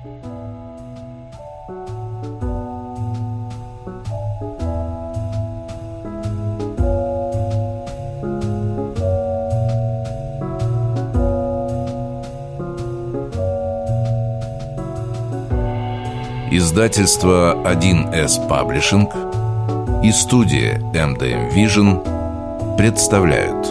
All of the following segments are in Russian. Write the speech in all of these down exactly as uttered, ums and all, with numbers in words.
Издательство один эс Паблишинг и студия эм дэ эм Vision представляют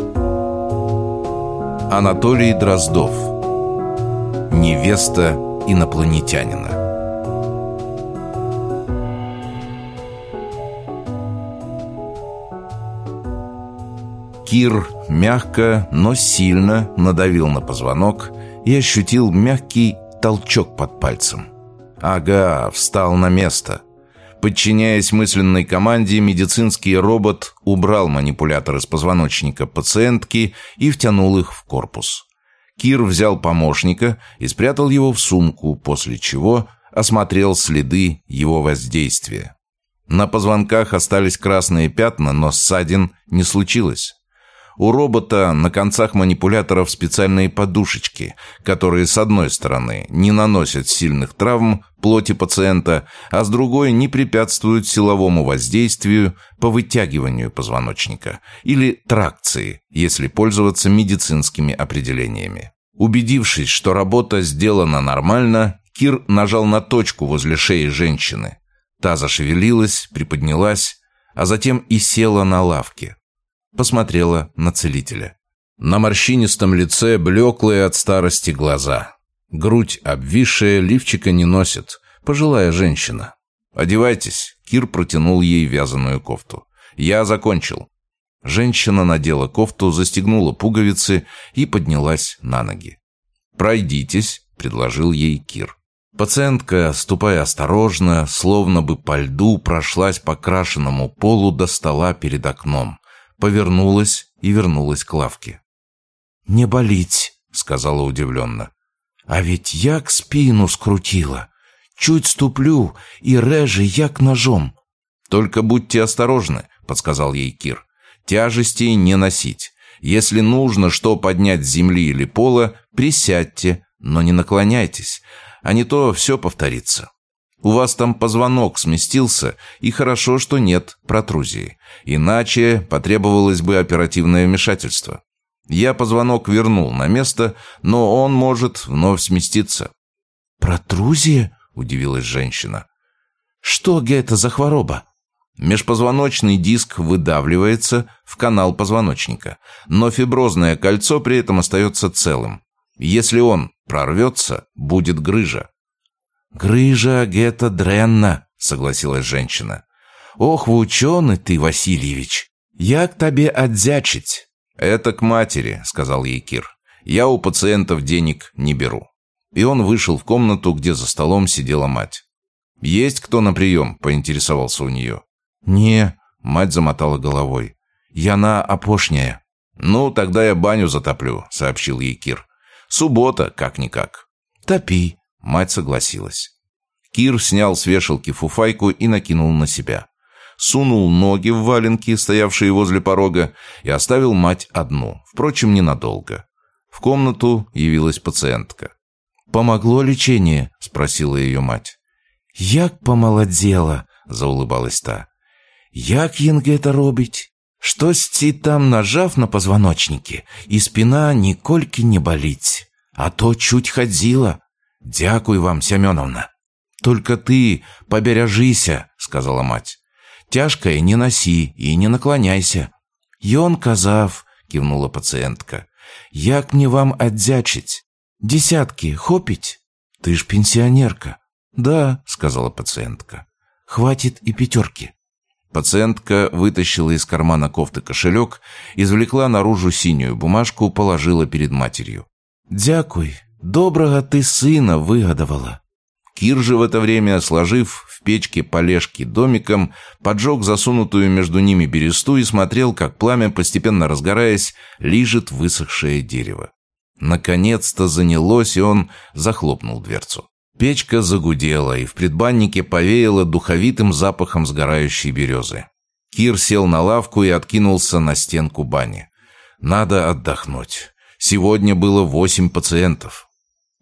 Анатолий Дроздов. Невеста инопланетянина. Кир мягко, но сильно надавил на позвонок и ощутил мягкий толчок под пальцем. Ага, встал на место. Подчиняясь мысленной команде, медицинский робот убрал манипулятор из позвоночника пациентки и втянул их в корпус. Кир взял помощника и спрятал его в сумку, после чего осмотрел следы его воздействия. На позвонках остались красные пятна, но ссадин не случилось. У робота на концах манипуляторов специальные подушечки, которые с одной стороны не наносят сильных травм плоти пациента, а с другой не препятствуют силовому воздействию по вытягиванию позвоночника или тракции, если пользоваться медицинскими определениями. Убедившись, что работа сделана нормально, Кир нажал на точку возле шеи женщины. Та зашевелилась, приподнялась, а затем и села на лавке. Посмотрела на целителя. На морщинистом лице блеклые от старости глаза. Грудь обвисшая, лифчика не носит. Пожилая женщина. «Одевайтесь», — Кир протянул ей вязаную кофту. «Я закончил». Женщина надела кофту, застегнула пуговицы и поднялась на ноги. «Пройдитесь», — предложил ей Кир. Пациентка, ступая осторожно, словно бы по льду, прошлась по крашенному полу до стола перед окном. Повернулась и вернулась к лавке. «Не болить», — сказала удивленно. «А ведь як спину скрутила. Чуть ступлю, и реже як ножом». «Только будьте осторожны», — подсказал ей Кир. «Тяжестей не носить. Если нужно что поднять с земли или пола, присядьте, но не наклоняйтесь, а не то все повторится. У вас там позвонок сместился, и хорошо, что нет протрузии. Иначе потребовалось бы оперативное вмешательство. Я позвонок вернул на место, но он может вновь сместиться». «Протрузия?» – удивилась женщина. «Что это за хвороба?» Межпозвоночный диск выдавливается в канал позвоночника, но фиброзное кольцо при этом остается целым. Если он прорвется, будет грыжа. «Грыжа гета дренна», — согласилась женщина. «Ох, вы ученый ты, Васильевич! Як тебе отзячить?» «Это к матери», — сказал ей Кир. «Я у пациентов денег не беру». И он вышел в комнату, где за столом сидела мать. «Есть кто на прием?» — поинтересовался у нее. «Не», — мать замотала головой. «Яна опошняя». «Ну, тогда я баню затоплю», — сообщил ей Кир. «Суббота, как-никак». «Топи». Мать согласилась. Кир снял с вешалки фуфайку и накинул на себя. Сунул ноги в валенки, стоявшие возле порога, и оставил мать одну, впрочем, ненадолго. В комнату явилась пациентка. «Помогло лечение?» – спросила ее мать. «Як помолодела!» – заулыбалась та. «Як їнге это робить? Штось ці там нажав на позвоночнике, и спина нікольки не болить, а то чуть ходила. Дякуй вам, Семеновна». «Только ты побережися», — сказала мать. «Тяжкое не носи и не наклоняйся». «Ён казав», — кивнула пациентка. «Як мне вам отдячить? Десятки хопить? Ты ж пенсионерка». «Да», — сказала пациентка. «Хватит и пятерки». Пациентка вытащила из кармана кофты кошелек, извлекла наружу синюю бумажку, положила перед матерью. «Дякуй, доброго ты сына выгодовала». Кир же в это время, сложив в печке полежки домиком, поджег засунутую между ними бересту и смотрел, как пламя, постепенно разгораясь, лижет высохшее дерево. Наконец-то занялось, и он захлопнул дверцу. Печка загудела, и в предбаннике повеяло духовитым запахом сгорающей березы. Кир сел на лавку и откинулся на стенку бани. «Надо отдохнуть. Сегодня было восемь пациентов».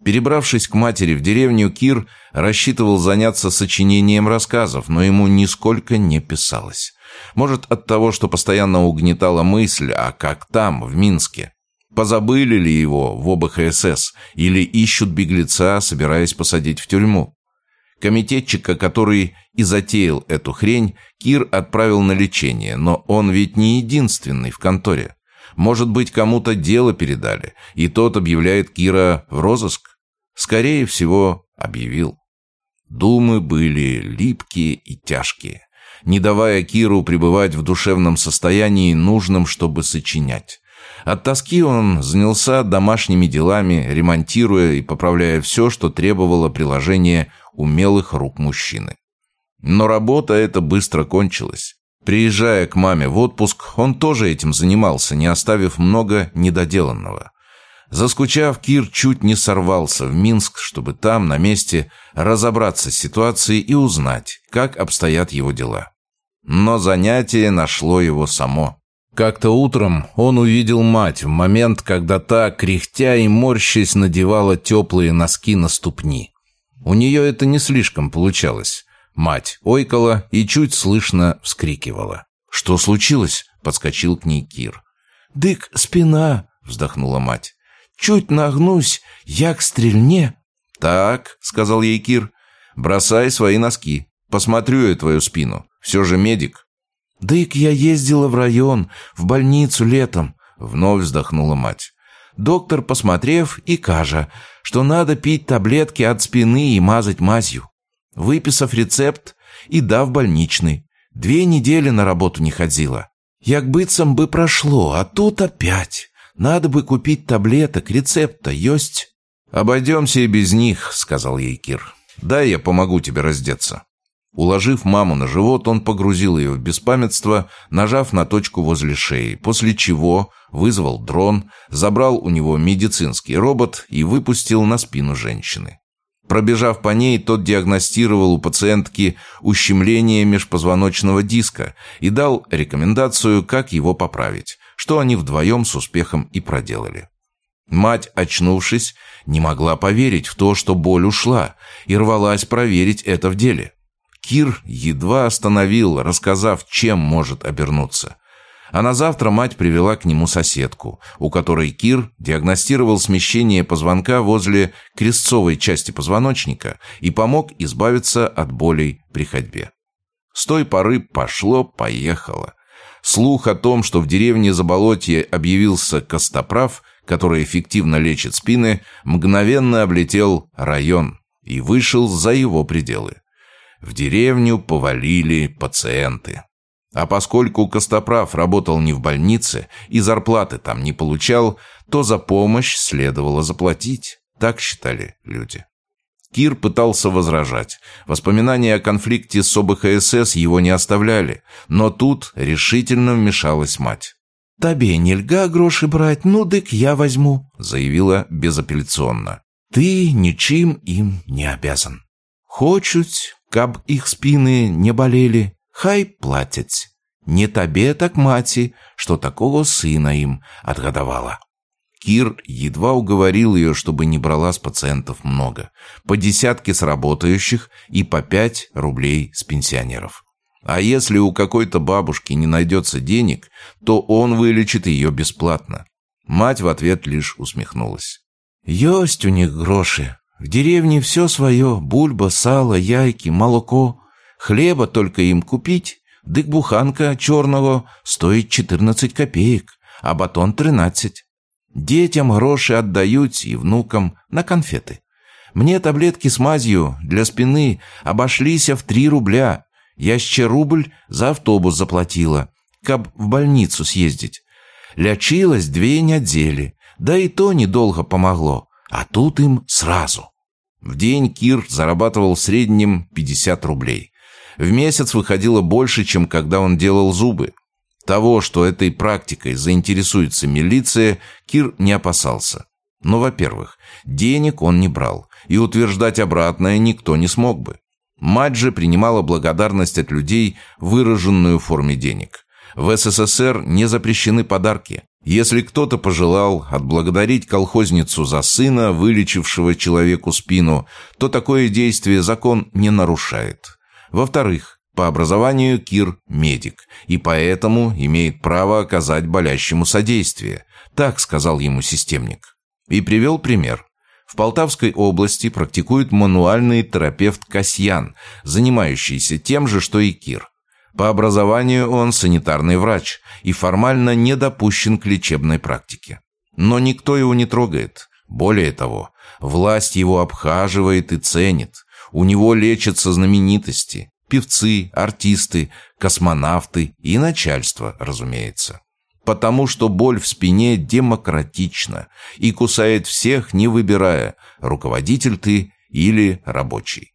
Перебравшись к матери в деревню, Кир рассчитывал заняться сочинением рассказов, но ему нисколько не писалось. Может, от того, что постоянно угнетала мысль, а как там, в Минске? Позабыли ли его в оба ха эс эс или ищут беглеца, собираясь посадить в тюрьму? Комитетчика, который и затеял эту хрень, Кир отправил на лечение, но он ведь не единственный в конторе. Может быть, кому-то дело передали, и тот объявляет Кира в розыск? Скорее всего, объявил. Думы были липкие и тяжкие, не давая Киру пребывать в душевном состоянии, нужном, чтобы сочинять. От тоски он занялся домашними делами, ремонтируя и поправляя все, что требовало приложения умелых рук мужчины. Но работа эта быстро кончилась. Приезжая к маме в отпуск, он тоже этим занимался, не оставив много недоделанного. Заскучав, Кир чуть не сорвался в Минск, чтобы там, на месте, разобраться с ситуацией и узнать, как обстоят его дела. Но занятие нашло его само. Как-то утром он увидел мать в момент, когда та, кряхтя и морщась, надевала теплые носки на ступни. У нее это не слишком получалось. Мать ойкала и чуть слышно вскрикивала. «Что случилось?» — подскочил к ней Кир. «Дык, спина!» — вздохнула мать. «Чуть нагнусь, як стрельне». «Так», — сказал ей Кир, — «бросай свои носки. Посмотрю я твою спину. Все же медик». «Дык, я ездила в район, в больницу летом», — вновь вздохнула мать. «Доктор, посмотрев, и кажа, что надо пить таблетки от спины и мазать мазью. Выписав рецепт и дав больничный. Две недели на работу не ходила. Як быццам бы прошло, а тут опять. Надо бы купить таблеток, рецепт-то есть». «Обойдемся и без них», — сказал ей Кир. «Дай я помогу тебе раздеться». Уложив маму на живот, он погрузил ее в беспамятство, нажав на точку возле шеи, после чего вызвал дрон, забрал у него медицинский робот и выпустил на спину женщины. Пробежав по ней, тот диагностировал у пациентки ущемление межпозвоночного диска и дал рекомендацию, как его поправить, что они вдвоем с успехом и проделали. Мать, очнувшись, не могла поверить в то, что боль ушла, и рвалась проверить это в деле. Кир едва остановил, рассказав, чем может обернуться. А на завтра мать привела к нему соседку, у которой Кир диагностировал смещение позвонка возле крестцовой части позвоночника и помог избавиться от болей при ходьбе. С той поры пошло-поехало. Слух о том, что в деревне Заболотье объявился костоправ, который эффективно лечит спины, мгновенно облетел район и вышел за его пределы. В деревню повалили пациенты. А поскольку костоправ работал не в больнице и зарплаты там не получал, то за помощь следовало заплатить. Так считали люди. Кир пытался возражать. Воспоминания о конфликте с оба ха эс эс его не оставляли, но тут решительно вмешалась мать. «Тебе нельга гроши брать, ну дык я возьму», — заявила безапелляционно. «Ты ничем им не обязан. Хочут, каб их спины не болели, хай платят. Не табе, так маці, что такого сына им отгодовала». Кир едва уговорил ее, чтобы не брала с пациентов много. По десятке с работающих и по пять рублей с пенсионеров. А если у какой-то бабушки не найдется денег, то он вылечит ее бесплатно. Мать в ответ лишь усмехнулась. «Есть у них гроши. В деревне все свое. Бульба, сало, яйки, молоко. Хлеба только им купить. Дык буханка черного стоит четырнадцать копеек, а батон тринадцать. Детям гроши отдают и внукам на конфеты. Мне таблетки с мазью для спины обошлись в три рубля. Я ще рубль за автобус заплатила, каб в больницу съездить. Лечилась две недели, да и то недолго помогло, а тут им сразу». В день Кир зарабатывал в среднем пятьдесят рублей. В месяц выходило больше, чем когда он делал зубы. Того, что этой практикой заинтересуется милиция, Кир не опасался. Но, во-первых, денег он не брал, и утверждать обратное никто не смог бы. Мать же принимала благодарность от людей, выраженную в форме денег. В СССР не запрещены подарки. Если кто-то пожелал отблагодарить колхозницу за сына, вылечившего человеку спину, то такое действие закон не нарушает. Во-вторых, по образованию Кир – медик, и поэтому имеет право оказать болящему содействие. Так сказал ему системник. И привел пример. В Полтавской области практикует мануальный терапевт Касьян, занимающийся тем же, что и Кир. По образованию он санитарный врач и формально не допущен к лечебной практике. Но никто его не трогает. Более того, власть его обхаживает и ценит. У него лечатся знаменитости, певцы, артисты, космонавты и начальство, разумеется. Потому что боль в спине демократична и кусает всех, не выбирая, руководитель ты или рабочий.